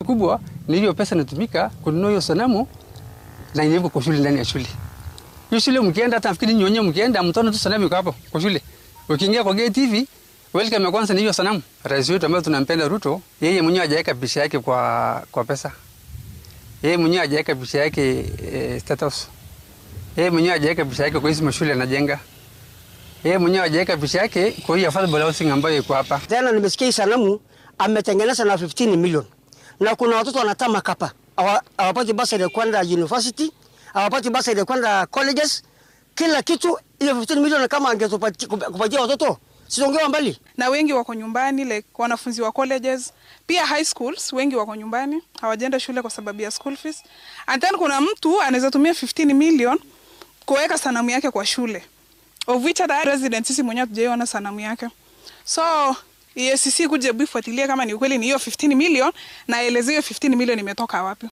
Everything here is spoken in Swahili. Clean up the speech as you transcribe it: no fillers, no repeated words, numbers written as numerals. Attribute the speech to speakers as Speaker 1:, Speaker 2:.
Speaker 1: kubwa ni hiyo pesa inatumika kununua hiyo sanamu na inawekwa kwa shule ndani ya shule. Hiyo shule mkienda hata nafikiri nyonye mkienda mtaona tu sanamu iko hapo kwa shule. Ukiingia kwa gate TV, welcome ya kwanza ni hiyo sanamu. Rais wetu ambaye tunampenda Ruto, yeye mwenyewe hajaweka picha yake kwa pesa. Yeye mwenyewe hajaweka picha yake status. Yeye mwenyewe hajaweka picha yake kwa hizo shule anajenga. Yeye mwenyewe hajaweka picha yake kwa hiyo affordable housing ambayo iko hapa.
Speaker 2: Tena nimesikia sanamu ametengeneza na 15 million. Na kuna watoto wanatama kapa. Hawapati basi ya kwenda university, hawapati basi ya kwenda colleges. Kila kitu ile 15 million kama angetupatia watoto sitongewa mbali.
Speaker 3: Na wengi wako nyumbani, like wanafunzi wa colleges, pia high schools wengi wako nyumbani, hawajaenda shule kwa sababu ya school fees. And then kuna mtu anaweza tumia 15 million kuweka sanamu yake kwa shule, of which other residents sisi mwenyewe hatujaona sanamu yake. So EACC kuje bifuatilie kama ni ukweli ni hiyo 15 million na elezeo 15 million imetoka wapi.